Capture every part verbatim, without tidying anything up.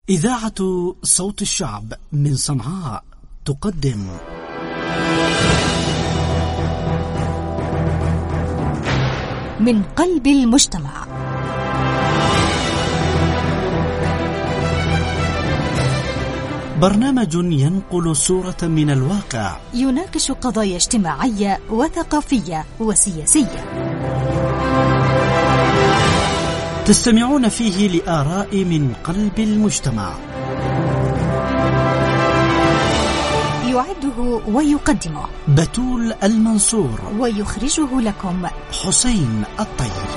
إذاعة صوت الشعب من صنعاء تقدم من قلب المجتمع، برنامج ينقل صورة من الواقع، يناقش قضايا اجتماعية وثقافية وسياسية. تستمعون فيه لآراء من قلب المجتمع. يعده ويقدمه بتول المنصور، ويخرجه لكم حسين الطيب.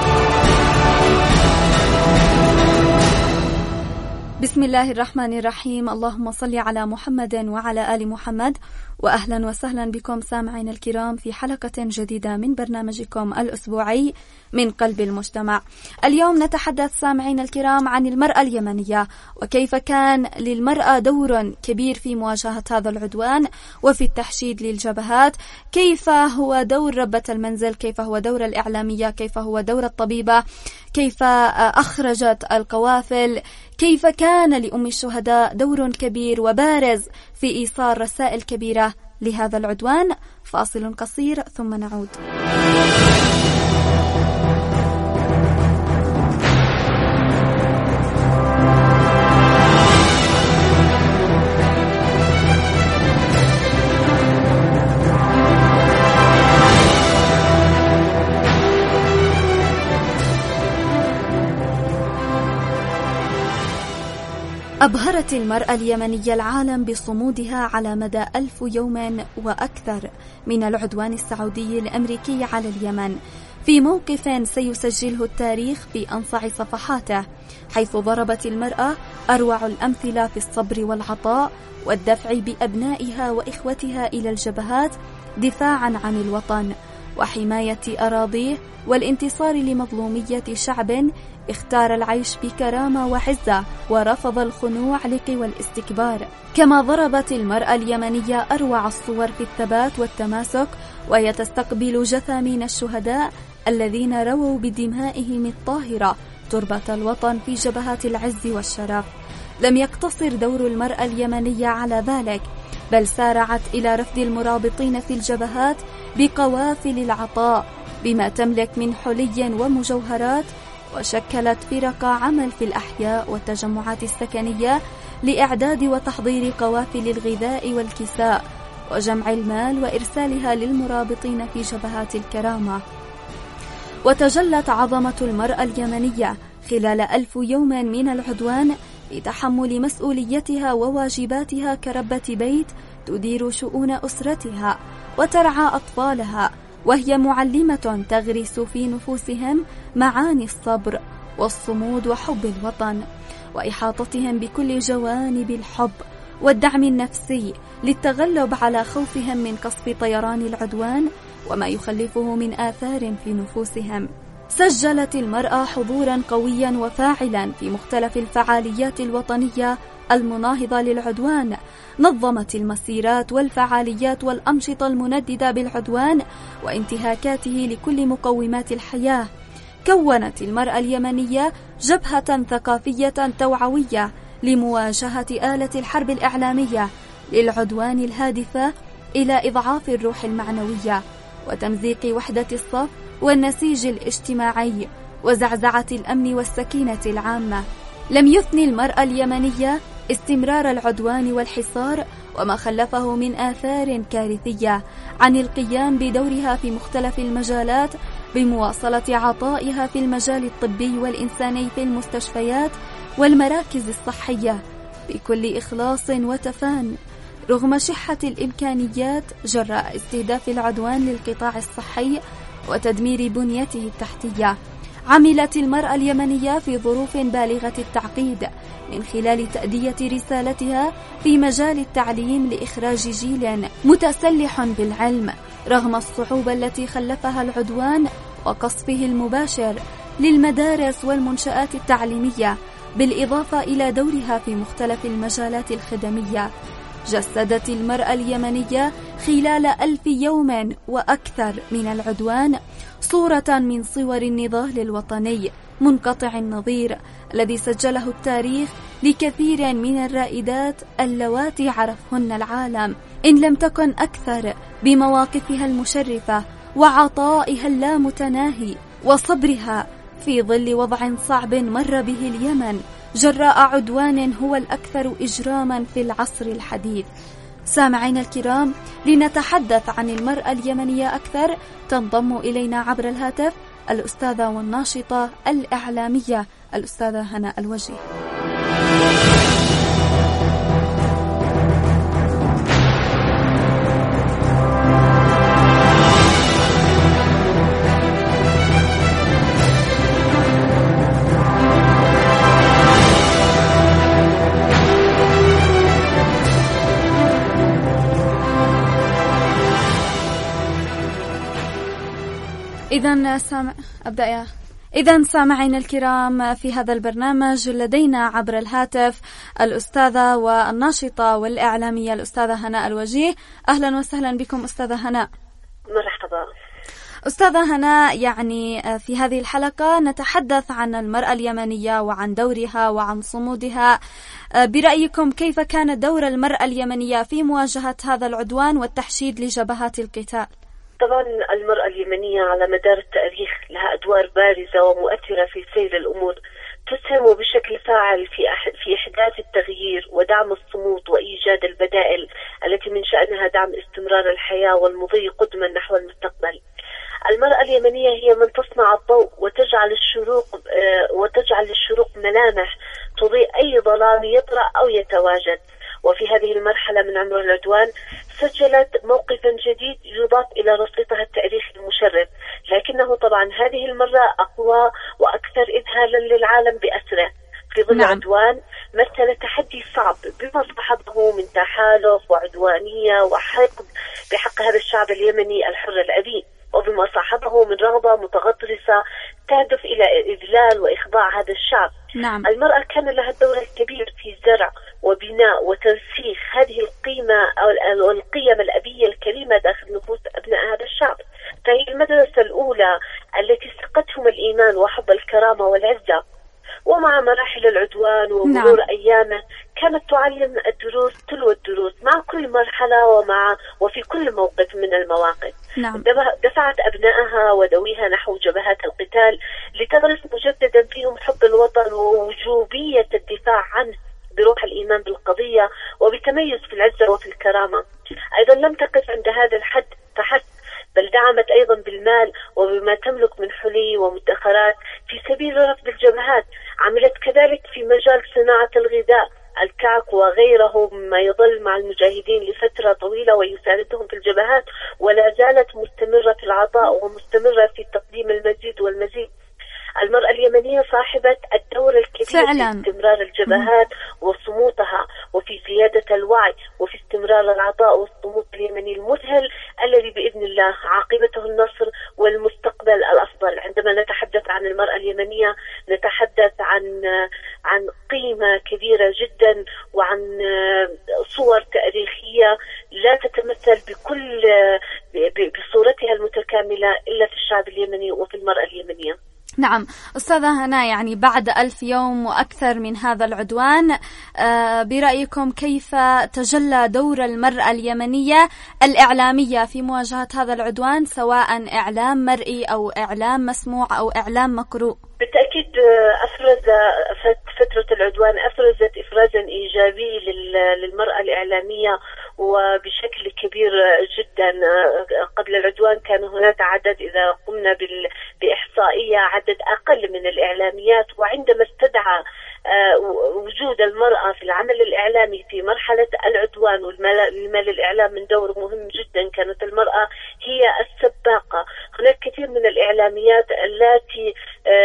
بسم الله الرحمن الرحيم. اللهم صل على محمد وعلى آل محمد، وأهلا وسهلا بكم سامعين الكرام في حلقة جديدة من برنامجكم الأسبوعي من قلب المجتمع. اليوم نتحدث سامعين الكرام عن المرأة اليمنية، وكيف كان للمرأة دور كبير في مواجهة هذا العدوان وفي التحشيد للجبهات. كيف هو دور ربة المنزل، كيف هو دور الإعلامية، كيف هو دور الطبيبة، كيف أخرجت القوافل، كيف كان لأم الشهداء دور كبير وبارز في إيصال رسائل كبيرة لهذا العدوان. فاصل قصير ثم نعود. أبهرت المرأة اليمنية العالم بصمودها على مدى ألف يوم وأكثر من العدوان السعودي الأمريكي على اليمن، في موقف سيسجله التاريخ بأنصع صفحاته، حيث ضربت المرأة أروع الأمثلة في الصبر والعطاء والدفع بأبنائها وإخوتها إلى الجبهات دفاعا عن الوطن وحماية أراضيه والانتصار لمظلومية شعب اختار العيش بكرامة وعزة ورفض الخنوع لقوى الاستكبار. كما ضربت المرأة اليمنية أروع الصور في الثبات والتماسك، وهي تستقبل جثامين الشهداء الذين رووا بدمائهم الطاهرة تربة الوطن في جبهات العز والشرف. لم يقتصر دور المرأة اليمنية على ذلك، بل سارعت إلى رفد المرابطين في الجبهات بقوافل العطاء بما تملك من حلي ومجوهرات، وشكلت فرق عمل في الأحياء والتجمعات السكنية لإعداد وتحضير قوافل الغذاء والكساء وجمع المال وإرسالها للمرابطين في جبهات الكرامة. وتجلت عظمة المرأة اليمنية خلال ألف يوم من العدوان بتحمل مسؤوليتها وواجباتها كربة بيت تدير شؤون أسرتها وترعى أطفالها، وهي معلمة تغرس في نفوسهم معاني الصبر والصمود وحب الوطن، وإحاطتهم بكل جوانب الحب والدعم النفسي للتغلب على خوفهم من قصف طيران العدوان وما يخلفه من آثار في نفوسهم. سجلت المرأة حضورا قويا وفاعلا في مختلف الفعاليات الوطنية المناهضة للعدوان، نظمت المسيرات والفعاليات والأنشطة المنددة بالعدوان وانتهاكاته لكل مقومات الحياة. كونت المرأة اليمنية جبهة ثقافية توعوية لمواجهة آلة الحرب الإعلامية للعدوان الهادفة إلى إضعاف الروح المعنوية وتمزيق وحدة الصف والنسيج الاجتماعي وزعزعة الأمن والسكينة العامة. لم يثني المرأة اليمنية استمرار العدوان والحصار وما خلفه من آثار كارثية عن القيام بدورها في مختلف المجالات بمواصلة عطائها في المجال الطبي والإنساني في المستشفيات والمراكز الصحية بكل إخلاص وتفان، رغم شحة الإمكانيات جراء استهداف العدوان للقطاع الصحي وتدمير بنيته التحتية. عملت المرأة اليمنية في ظروف بالغة التعقيد من خلال تأدية رسالتها في مجال التعليم لإخراج جيل متسلح بالعلم رغم الصعوبة التي خلفها العدوان وقصفه المباشر للمدارس والمنشآت التعليمية، بالإضافة إلى دورها في مختلف المجالات الخدمية. جسدت المرأة اليمنية خلال ألف يوم وأكثر من العدوان صورة من صور النضال الوطني منقطع النظير الذي سجله التاريخ لكثير من الرائدات اللواتي عرفهن العالم، إن لم تكن أكثر، بمواقفها المشرفة وعطائها اللامتناهي وصبرها في ظل وضع صعب مر به اليمن جراء عدوان هو الأكثر إجراما في العصر الحديث. سامعينا الكرام، لنتحدث عن المرأة اليمنية أكثر تنضم إلينا عبر الهاتف الأستاذة والناشطة الإعلامية الأستاذة هناء الوجيه. إذن سامع أبدأ يا إذن سامعين الكرام، في هذا البرنامج لدينا عبر الهاتف الأستاذة والناشطة والإعلامية الأستاذة هناء الوجيه. أهلا وسهلا بكم أستاذة هناء. مرحبا أستاذة هناء، يعني في هذه الحلقة نتحدث عن المرأة اليمنية وعن دورها وعن صمودها. برأيكم كيف كان دور المرأة اليمنية في مواجهة هذا العدوان والتحشيد لجبهات القتال؟ طبعا المرأة اليمنية على مدار التاريخ لها أدوار بارزة ومؤثرة في سير الأمور، تسهم بشكل فاعل في في إحداث التغيير ودعم الصمود وإيجاد البدائل التي من شأنها دعم استمرار الحياة والمضي قدما نحو المستقبل. المرأة اليمنية هي من تصنع الضوء وتجعل الشروق وتجعل الشروق ملامح تضيء أي ظلام يطرأ أو يتواجد. وفي هذه المرحلة من عمر العدوان سجلت موقفا جديد يضاف إلى رصيدها التاريخي المشرف، لكنه طبعا هذه المرة أقوى وأكثر إذهالا للعالم بأسره. في ظل نعم. عدوان مثل تحدي صعب بما صاحبه من تحالف وعدوانية وحقد بحق هذا الشعب اليمني الحر الأبي، وبما صاحبه من رغبة متغطرسة تهدف إلى إذلال وإخضاع هذا الشعب. نعم. المرأة كان لها الدور الكبير في زرع وبناء وترسيخ هذه القيمة أو القيم الأبية الكريمة داخل نفوس أبناء هذا الشعب، فهي المدرسة الأولى التي سقتهم الإيمان وحب الكرامة والعزة. ومع مراحل العدوان ومرور نعم. أيامه كانت تعلم الدروس تلو الدروس مع كل مرحلة ومع وفي كل موقف من المواقف. نعم. دفعت أبنائها وذويها نحو جبهات القتال لتغرس مجددا فيهم حب الوطن ووجوبية الدفاع عنه بروح الإيمان بالقضية وبتميز في العزة وفي الكرامة. أيضا لم تقف عند هذا الحد فحسب، بل دعمت أيضا بالمال وبما تملك من حلي ومدخرات في سبيل رفض الجبهات. عملت كذلك في مجال صناعة الغذاء، الكعك وغيره مما يظل مع المجاهدين لفترة طويلة ويساندهم في الجبهات، ولا زالت مستمرة في العطاء ومستمرة في تقديم المزيد والمزيد. المرأة اليمنية صاحبة الدور الكبير فعلا. في استمرار الجبهات وصمودها وفي زيادة الوعي وفي استمرار العطاء والصمود اليمني المذهل الذي بإذن الله عاقبته النصر والمستقبل الأفضل. عندما نتحدث عن المرأة اليمنية نتحدث عن عن قيمة كبيرة جدا وعن صور تاريخية لا تتمثل بكل بصورتها المتكاملة إلا في الشعب اليمني وفي المرأة اليمنية. نعم أستاذة هناء، يعني بعد ألف يوم وأكثر من هذا العدوان، برأيكم كيف تجلى دور المرأة اليمنية الإعلامية في مواجهة هذا العدوان، سواء إعلام مرئي أو إعلام مسموع أو إعلام مقروء؟ بالتأكيد أفرز فترة العدوان أفرزت إفرازا إيجابي للمرأة الإعلامية وبشكل كبير جدا. قبل العدوان كان هناك عدد، إذا قمنا بإحصائية، عدد أقل من الإعلاميات، وعندما استدعى وجود المرأة في العمل الإعلامي في مرحلة العدوان والمال الإعلام من دور مهم جدا، كانت المرأة هي السباقة. هناك كثير من الإعلاميات التي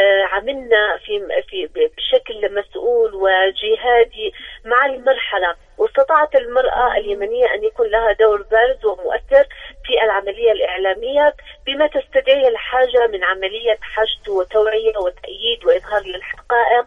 عملنا في في بشكل مسؤول وجهادي مع المرحلة، واستطاعت المرأة اليمنية أن يكون لها دور بارز ومؤثر في العملية الإعلامية بما تستدعيه الحاجة من عملية حشد وتوعية وتأييد وإظهار للحقائق.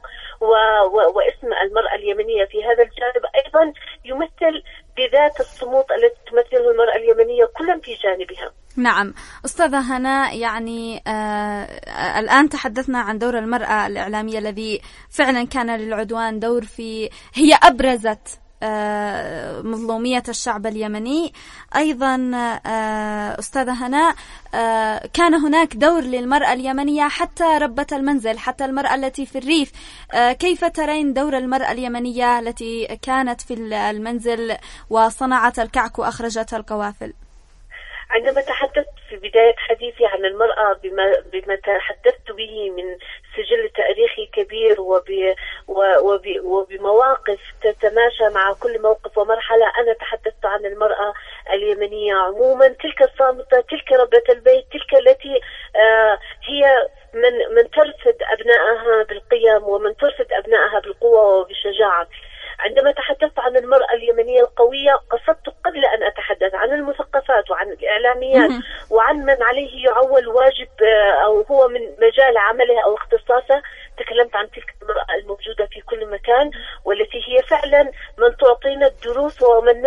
واسم المرأة اليمنية في هذا الجانب أيضا يمثل بذات الصمود التي تمثله المرأة اليمنية كلا في جانبها. نعم أستاذة هناء، يعني آه الآن تحدثنا عن دور المرأة الإعلامية الذي فعلا كان للعدوان دور في، هي أبرزت آه مظلومية الشعب اليمني. أيضا آه أستاذة هناء، آه كان هناك دور للمرأة اليمنية حتى ربة المنزل، حتى المرأة التي في الريف. آه كيف ترين دور المرأة اليمنية التي كانت في المنزل وصنعت الكعك وأخرجت القوافل؟ عندما تحدثت في بداية حديثي عن المرأة بما, بما تحدثت به من سجل تاريخي كبير وب وب وبمواقف تتماشى مع كل موقف ومرحلة، أنا تحدثت عن المرأة اليمنية عموما، تلك الصامتة، تلك ربة البيت، تلك التي آه هي من, من ترصد أبنائها بالقيم ومن ترصد أبنائها بالقوة وبالشجاعة. عندما تحدثت عن المرأة اليمنية القوية قصدت قبل أن أتحدث عن المثقفات وعن الإعلاميات وعن من عليه يعول واجب أو هو من مجال عمله أو اختصاصه، تكلمت عن تلك المرأة الموجودة في كل مكان والتي هي فعلا من تعطينا الدروس ومن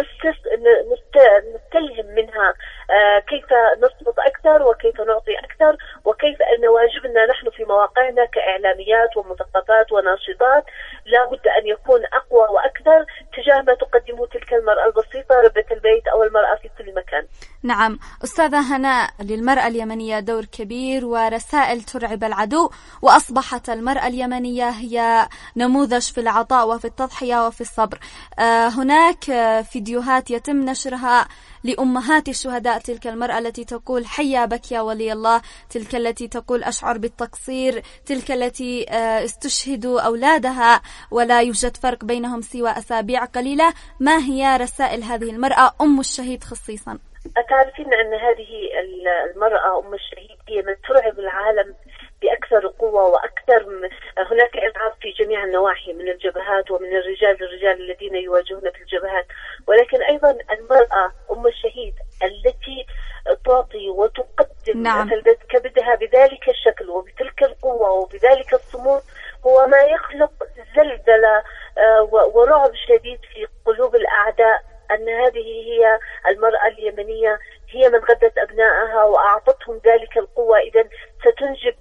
نستلهم منها كيف نصمت أكثر وكيف نعطي أكثر وكيف أن واجبنا نحن في مواقعنا كإعلاميات ومثقفات وناشطات لا بد أن يكون أقوى وأكثر تجاه ما تقدمه تلك المرأة البسيطة ربة البيت أو المرأة في كل مكان. نعم أستاذة هناء، للمرأة اليمنية دور كبير ورسائل ترعب العدو، وأصبحت المرأة اليمنية هي نموذج في العطاء وفي التضحية وفي الصبر. آه هناك فيديوهات يتم نشرها لأمهات الشهداء، تلك المرأة التي تقول حيا بك يا ولي الله، تلك التي تقول أشعر بالتقصير، تلك التي استشهدوا أولادها ولا يوجد فرق بينهم سوى أسابيع قليلة. ما هي رسائل هذه المرأة أم الشهيد خصيصا؟ أتعرفين أن هذه المرأة أم الشهيد هي من ترعب العالم بأكثر قوة وأكثر. هناك إرعاب في جميع النواحي من الجبهات ومن الرجال الرجال الذين يواجهون في الجبهات، ولكن أيضا المرأة أم الشهيد التي تعطي وتقدم نعم. كبدها بذلك الشكل وبتلك القوة وبذلك الصمود هو ما يخلق زلزلة ورعب شديد في قلوب الأعداء، أن هذه هي المرأة اليمنية هي من غدت أبنائها وأعطتهم ذلك القوة، إذن ستنجب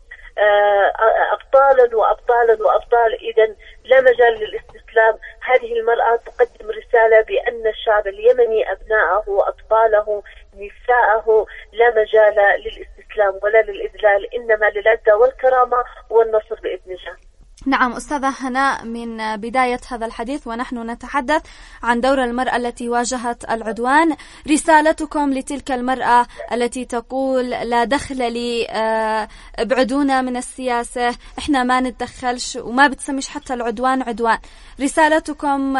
أبطالا وأبطالا وأبطال، إذن لا مجال للاستسلام. هذه المرأة تقدم رسالة بأن الشعب اليمني أبنائه وأطفاله نساءه لا مجال للاستسلام ولا للإذلال، إنما للعزة والكرامة والنصر بإذن الله. نعم أستاذة هناء، من بداية هذا الحديث ونحن نتحدث عن دور المرأة التي واجهت العدوان، رسالتكم لتلك المرأة التي تقول لا دخل لي، ابعدونا من السياسة، احنا ما نتدخلش وما بتسميش حتى العدوان عدوان، رسالتكم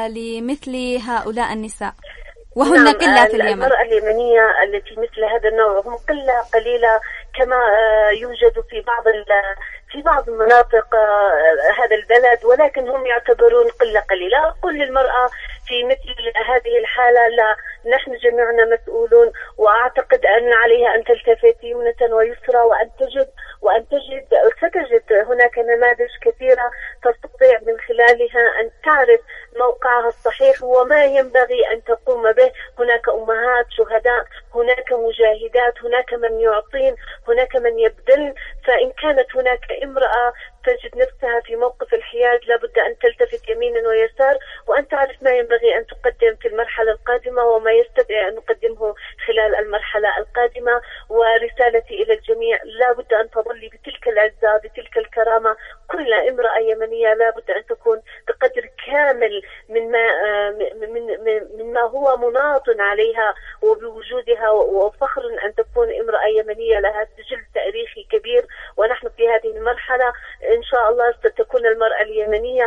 لمثل هؤلاء النساء وهن نعم. قلة في اليمن؟ المرأة اليمنية التي مثل هذا النوع هم قلة قليلة كما يوجد في بعض في بعض مناطق هذا البلد، ولكن هم يعتبرون قلة قليلة. أقول للمرأة في مثل هذه الحالة لا، نحن جميعنا مسؤولون، وأعتقد أن عليها أن تلتفت يمنة ويسرى وأن تجد وأن تجد ستجد هناك نماذج كثيرة تستطيع من خلالها أن تعرف موقعها الصحيح وما ينبغي أن تقوم به. هناك أمهات شهداء، هناك مجاهدات، هناك من يعطين، هناك من يبذل، فإن كانت هناك امرأة تجد نفسها في موقف الحياج لابد أن تلتفت يمينا ويسار وأن تعرف ما ينبغي أن تقدم في المرحلة القادمة وما يستطيع أن نقدمه خلال المرحلة القادمة. ورسالتي إلى الجميع لابد أن تظلي بتلك العزة بتلك الكرامة. كل امرأة يمنية لابد أن تكون بقدر كامل من ما من من ما هو مناط عليها وبوجودها، وفخر أن تكون امرأة يمنية لها سجل تاريخي كبير. ونحن في هذه المرحلة إن شاء الله ستكون المرأة اليمنية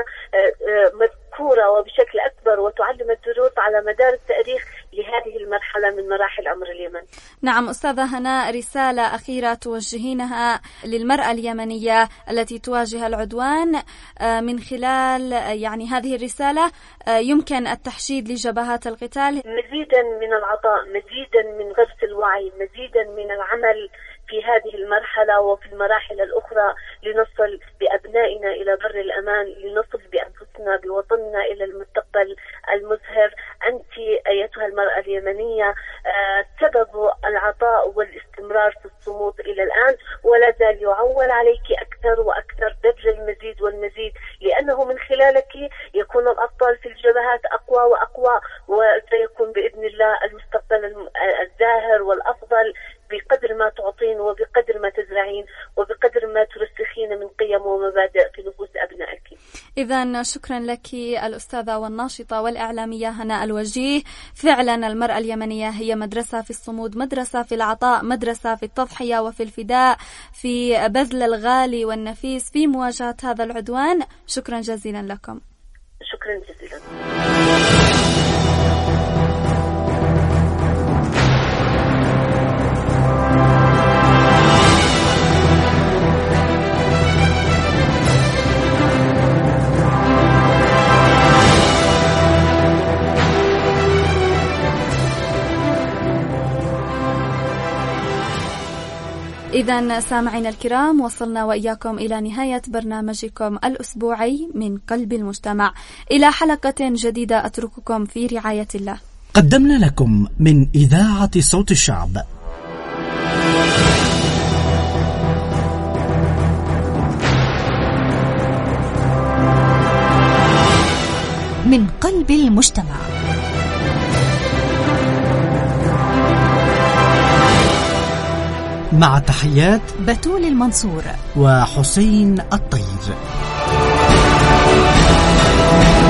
مذكورة وبشكل أكبر وتعلم الدروس على مدار التاريخ لهذه المرحلة من مراحل عمر اليمن. نعم أستاذة هناء، رسالة أخيرة توجهينها للمرأة اليمنية التي تواجه العدوان من خلال يعني هذه الرسالة يمكن التحشيد لجبهات القتال؟ مزيدا من العطاء، مزيدا من غرس الوعي، مزيدا من العمل في هذه المرحلة وفي المراحل الأخرى لنصل بأبنائنا إلى بر الأمان، لنصل بأنفسنا بوطننا إلى المستقبل المزهر. أنت أيتها المرأة اليمنية سبب العطاء والاستقبال الآن، ولا زال يعول عليك أكثر وأكثر بذل المزيد والمزيد، لأنه من خلالك يكون الأبطال في الجبهات أقوى وأقوى، وسيكون بإذن الله المستقبل الزاهر والأفضل بقدر ما تعطين وبقدر ما تزرعين وبقدر ما ترسخين من قيم ومبادئ في نفوس أبنائك. إذن شكرا لك الأستاذة والناشطة والإعلامية هناء الوجيه. فعلا المرأة اليمنية هي مدرسة في الصمود، مدرسة في العطاء، مدرسة في التضحية وفي الفداء، في بذل الغالي والنفيس في مواجهة هذا العدوان. شكرا جزيلا لكم. شكرا جزيلا. إذن سامعين الكرام، وصلنا وإياكم إلى نهاية برنامجكم الأسبوعي من قلب المجتمع. إلى حلقة جديدة أترككم في رعاية الله. قدمنا لكم من إذاعة صوت الشعب من قلب المجتمع. مع تحيات بتول المنصور وحسين الطير.